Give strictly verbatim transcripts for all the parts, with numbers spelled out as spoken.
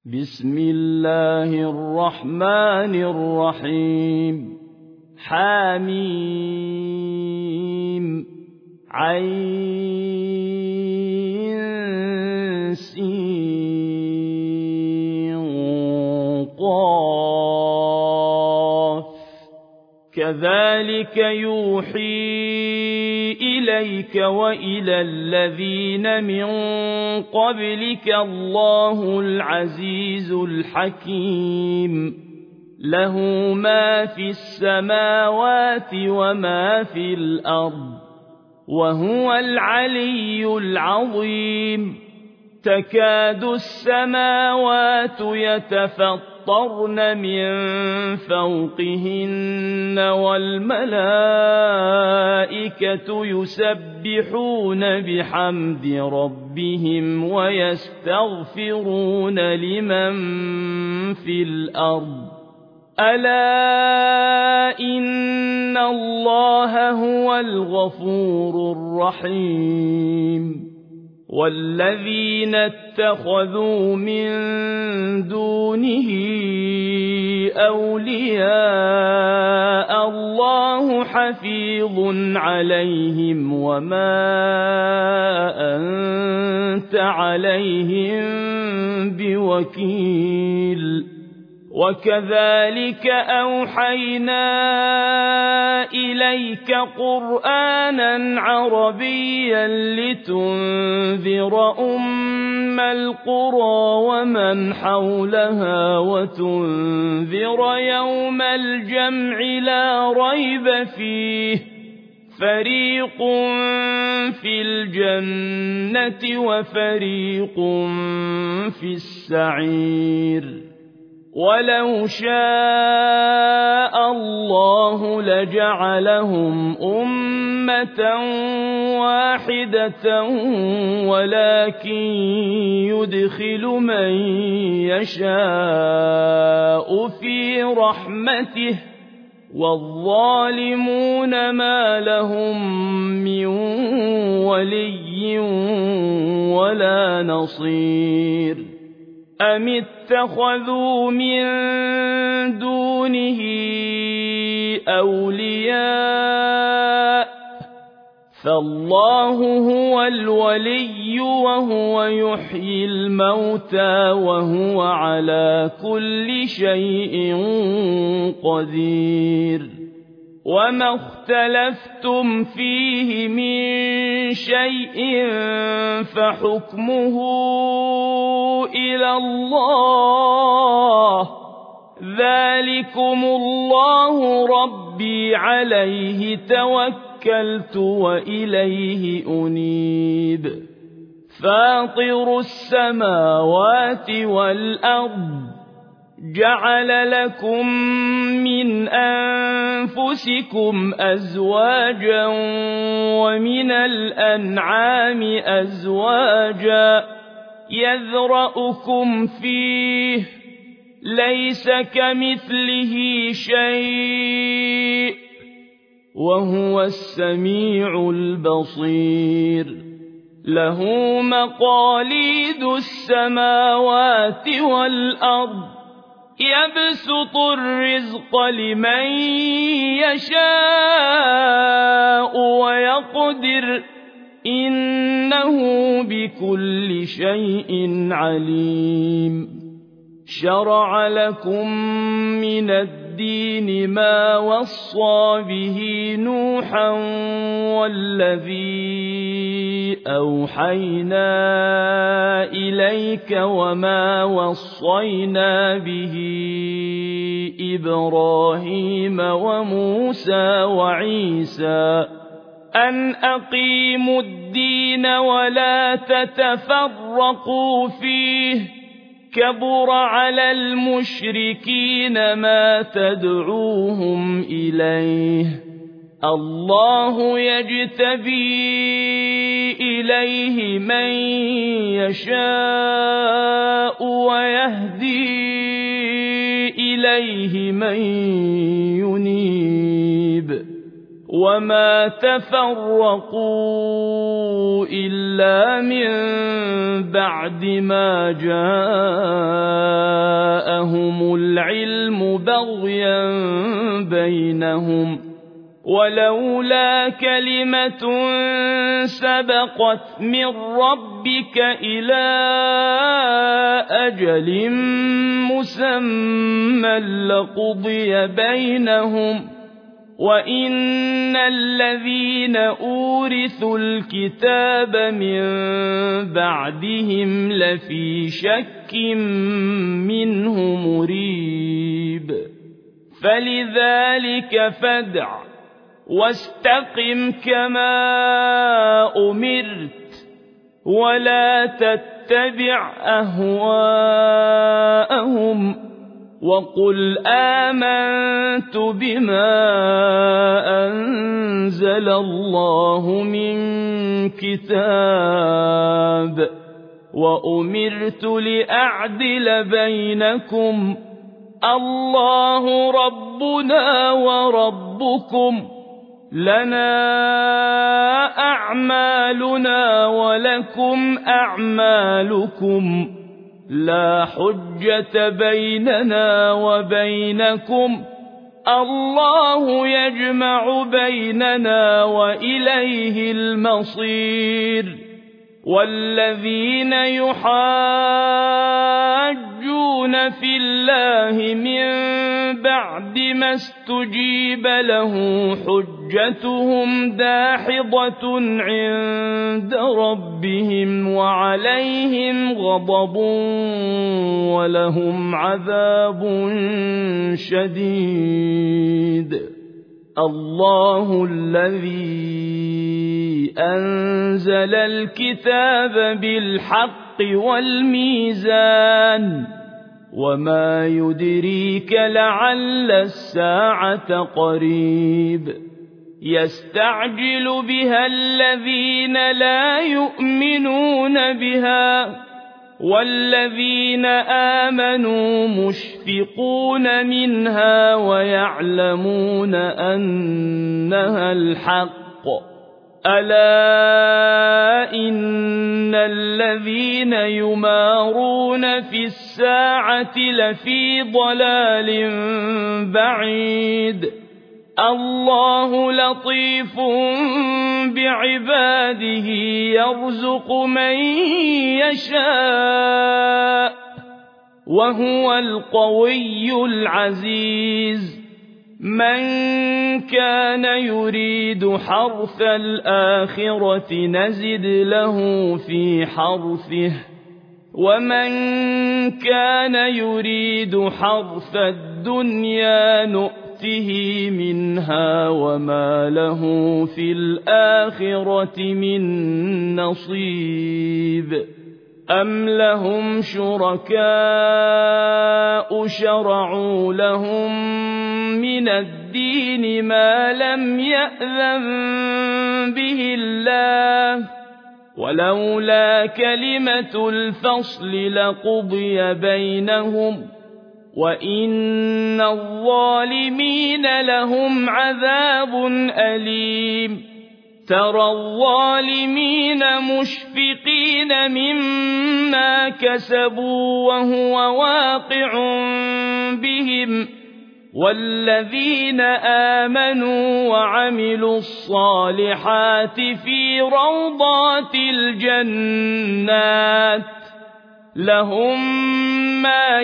بسم الله الرحمن الرحيم حميم عين سين قاف كذلك يوحي إليك وإلى الذين من قبلك الله العزيز الحكيم له ما في السماوات وما في الأرض وهو العلي العظيم تكاد السماوات يتفطرن من فوقهن والملائكة يسبحون بحمد ربهم ويستغفرون لمن في الأرض ألا إن الله هو الغفور الرحيم والذين اتخذوا من دونه أولياء الله حفيظ عليهم وما أنت عليهم بوكيل وكذلك أوحينا إليك قرآنا عربيا لتنذر أم القرى ومن حولها وتنذر يوم الجمع لا ريب فيه فريق في الجنة وفريق في السعير ولو شاء الله لجعلهم أمة واحدة ولكن يدخل من يشاء في رحمته والظالمون ما لهم من ولي ولا نصير أم اتخذوا من دونه أولياء فالله هو الولي وهو يحيي الموتى وهو على كل شيء قدير وما اختلفتم فيه من شيء فحكمه إلى الله ذلكم الله ربي عليه توكلت وإليه أنيب فاطر السماوات والأرض جعل لكم من أنفسكم أزواجا ومن الأنعام أزواجا يذرأكم فيه ليس كمثله شيء وهو السميع البصير له مقاليد السماوات والأرض يبسط الرزق لمن يشاء ويقدر إنه بكل شيء عليم شرع لكم من الدين ما وصى به نوحا والذي أوحينا إليك وما وصينا به إبراهيم وموسى وعيسى أن أقيموا الدين ولا تتفرقوا فيه كبر على المشركين ما تدعوهم إليه الله يجتبي إليه من يشاء ويهدي إليه من ينيب وما تفرقوا إلا من بعد ما جاءوا بغيا بينهم ولولا كلمة سبقت من ربك إلى أجل مسمى لقضي بينهم وإن الذين أورثوا الكتاب من بعدهم لفي شك منه مريب فلذلك فادع واستقم كما أمرت ولا تتبع أهواءهم وقل آمنت بما أنزل الله من كتاب وأمرت لأعدل بينكم الله ربنا وربكم لنا أعمالنا ولكم أعمالكم لا حجة بيننا وبينكم الله يجمع بيننا وإليه المصير والذين يحاجون في الله من بعد ما استجيب له حجتهم داحضة عند ربهم وعليهم غضب ولهم عذاب شديد الله الذي أنزل الكتاب بالحق والميزان وما يدريك لعل الساعة قريب يستعجل بها الذين لا يؤمنون بها والذين آمنوا مشفقون منها ويعلمون أنها الحق ألا إن الذين يمارون في الساعة لفي ضلال بعيد الله لطيف بعباده يرزق من يشاء وهو القوي العزيز من كان يريد حرث الآخرة نزد له في حرثه ومن كان يريد حرث الدنيا نؤته منها وما له في الآخرة من نصيب أم لهم شركاء شرعوا لهم من الدين ما لم يأذن به الله ولولا كلمة الفصل لقضي بينهم وإن الظالمين لهم عذاب أليم ترى الظالمين مشفقين مما كسبوا وهو واقع بهم والذين آمنوا وعملوا الصالحات في روضات الجنات لهم ما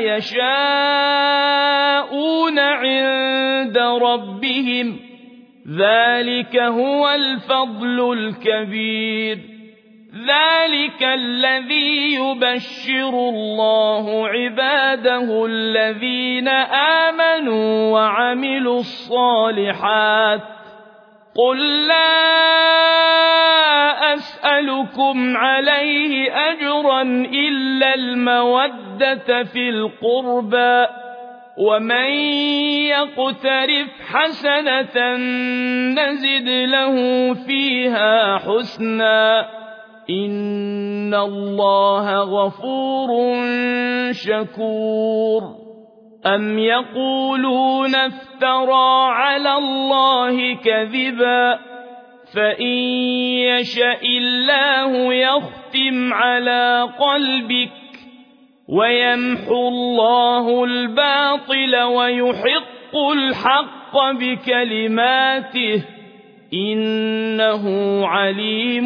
يشاءون عند ربهم ذلك هو الفضل الكبير ذلك الذي يبشر الله عباده الذين آمنوا وعملوا الصالحات قل لا أسألكم عليه أجرا إلا المودة في القربى ومن يقترف حسنة نزد له فيها حسنا إن الله غفور شكور أم يقولون افترى على الله كذبا فإن يشاء الله يختم على قلبك ويمحو الله الباطل ويحق الحق بكلماته إنه عليم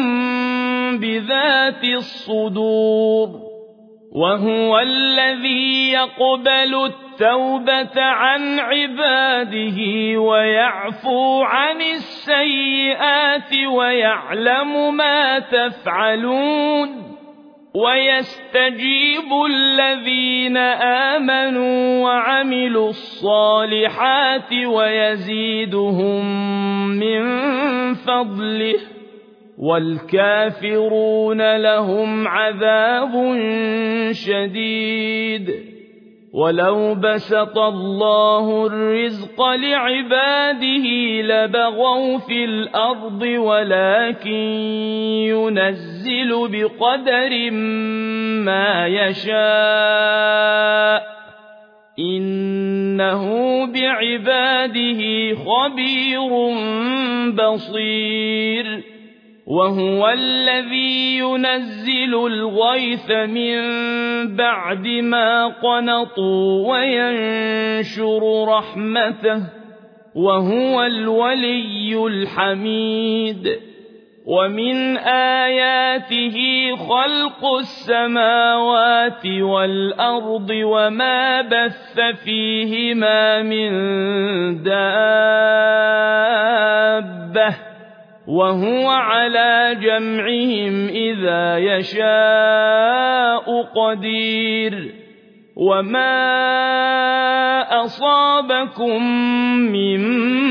بذات الصدور وهو الذي يقبل التوبة عن عباده ويعفو عن السيئات ويعلم ما تفعلون ويستجيب الذين آمنوا وعملوا الصالحات ويزيدهم من فضله والكافرون لهم عذاب شديد ولو بسط الله الرزق لعباده لبغوا في الأرض ولكن ينزل بقدر ما يشاء إنه بعباده خبير بصير وهو الذي ينزل الغيث من بعد ما قنطوا وينشر رحمته وهو الولي الحميد ومن آياته خلق السماوات والأرض وما بث فيهما من دابة وهو على جمعهم إذا يشاء قدير وما أصابكم من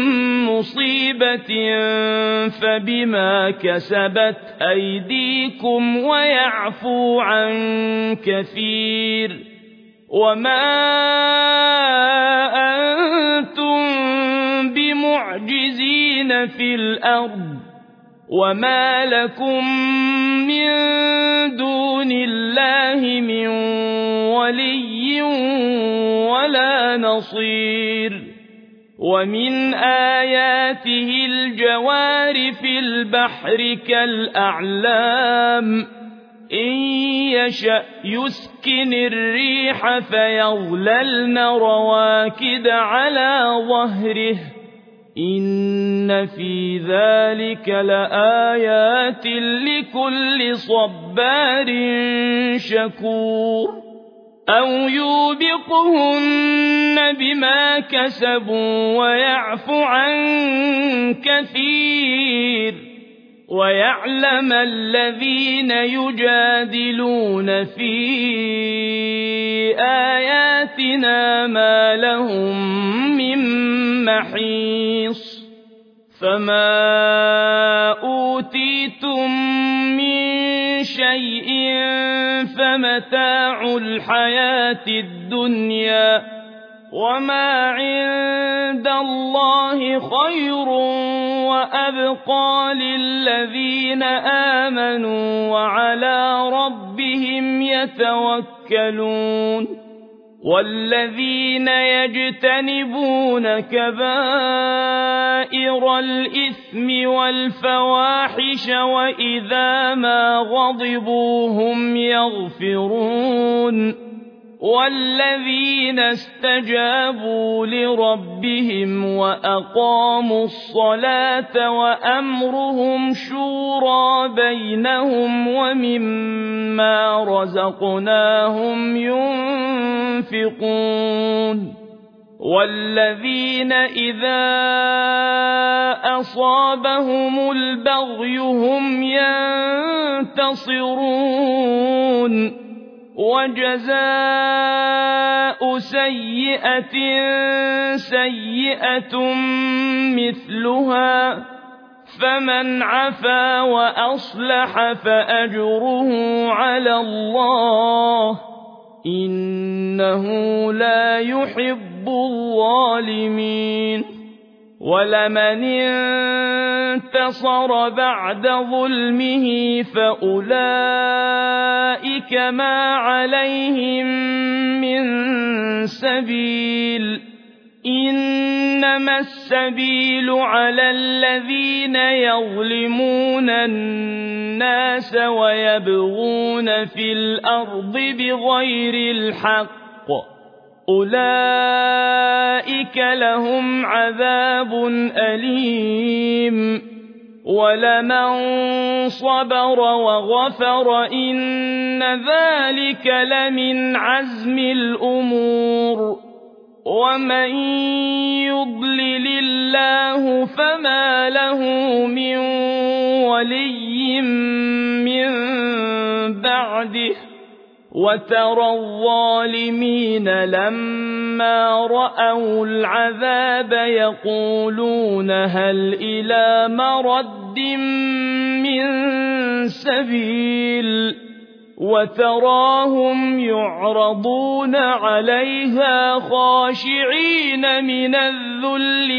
مصيبة فبما كسبت أيديكم ويعفو عن كثير وما أنتم بمعجزين في الأرض وما لكم من دون الله من ولي ولا نصير ومن آياته الجوار في البحر كالأعلام إن يشأ يسكن الريح فيظللن رواكد على ظهره إن في ذلك لآيات لكل صبار شكور أو يوبقهن بما كسبوا ويعفو عن كثير ويعلم الذين يجادلون في آياتنا ما لهم من محيص فما أوتيتم من شيء فمتاع الحياة الدنيا وما عند الله خير وأبقى للذين آمنوا وعلى ربهم يتوكلون والذين يجتنبون كبائر الإثم والفواحش وإذا ما غضبوا هم يغفرون والذين استجابوا لربهم وأقاموا الصلاة وأمرهم شورى بينهم ومما رزقناهم ينفقون والذين إذا أصابهم البغي هم ينتصرون وجزاء سيئة سيئة مثلها فمن عفا وأصلح فأجره على الله إنه لا يحب الظالمين ولمن انتصر بعد ظلمه فأولئك ما عليهم من سبيل إن إنما السبيل على الذين يظلمون الناس ويبغون في الأرض بغير الحق أولئك لهم عذاب أليم ولمن صبر وغفر إن ذلك لمن عزم الأمور ومن يضلل الله فما له من ولي من بعده وترى الظالمين لما رأوا العذاب يقولون هل إلى مرد من سبيل وتراهم يعرضون عليها خاشعين من الذل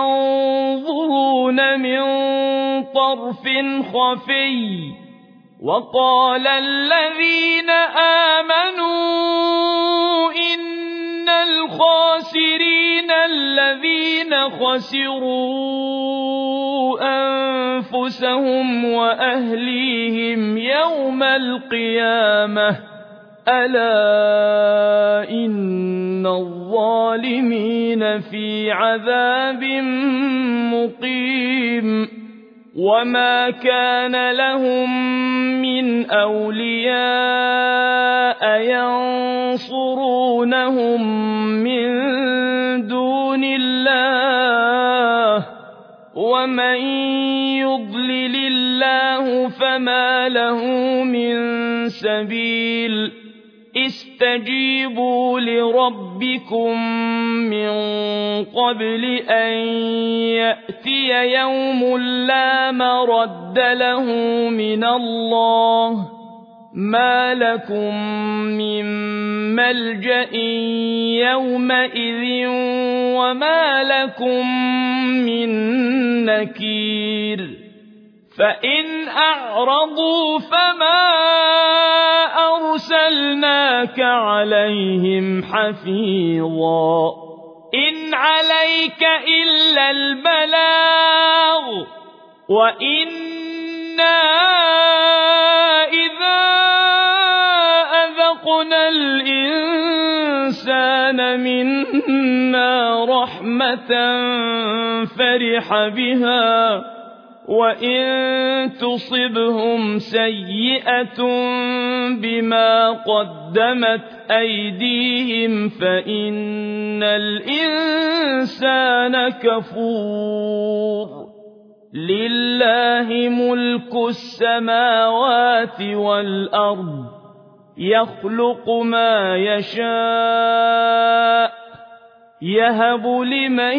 ينظرون من طرف خفي وقال الذين آمنوا إن الخاسرين الذين خسروا أنفسهم وأهليهم يوم القيامة ألا إن الظالمين في عذاب مقيم وما كان لهم من أولياء ينصرونهم من دون الله ومن يضلل الله فما له من سبيل استجيبوا لربكم من قبل أن يأتي يوم لا مرد له من الله ما لكم من ملجأ يومئذ وما لكم من نكير فإن أعرضوا فما أرسلناك عليهم حفيظا إن عليك إلا البلاغ وإنا إذا أذقنا الإنسان منا رحمة فرح بها وإن تصبهم سيئة بما قدمت أيديهم فإن الإنسان كفور لله ملك السماوات والأرض يخلق ما يشاء يهب لمن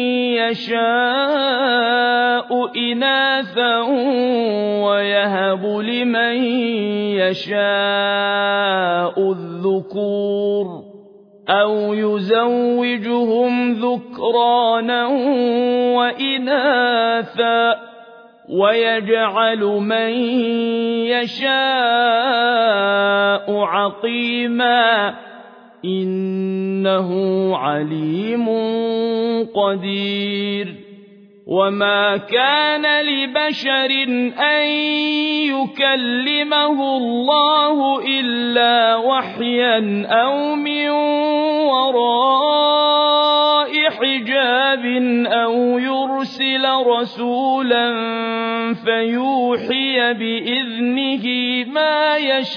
يشاء إناثا ويهب لمن يشاء الذكور أو يزوجهم ذكرانا وإناثا ويجعل من يشاء عقيما إنه عليم قدير وما كان لبشر أن يكلمه الله إلا وحيا أو من وراء حجاب أو يرسل رسولا فيوحي بإذنه ما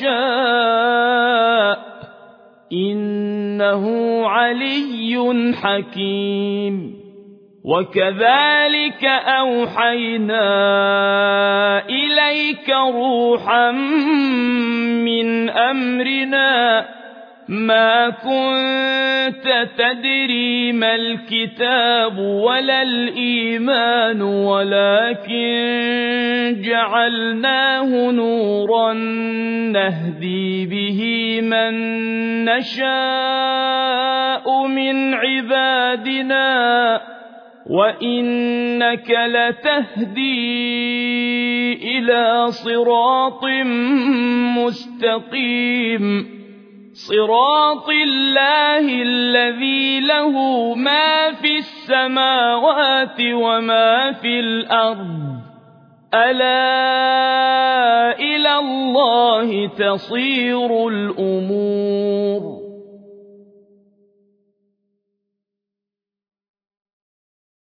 يشاء إنه علي حكيم وكذلك أوحينا إليك روحا من أمرنا ما كنت تدري ما الكتاب ولا الإيمان ولكن جعلناه نورا نهدي به من نشاء من عبادنا وإنك لتهدي إلى صراط مستقيم صراط الله الذي له ما في السماوات وما في الأرض ألا إلى الله تصير الأمور